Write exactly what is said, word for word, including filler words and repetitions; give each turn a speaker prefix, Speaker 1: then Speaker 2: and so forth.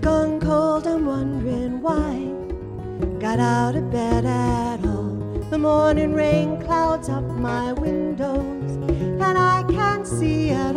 Speaker 1: gone cold, I'm wondering why. Got out of bed at all. The morning rain clouds up my windows, and I can't see at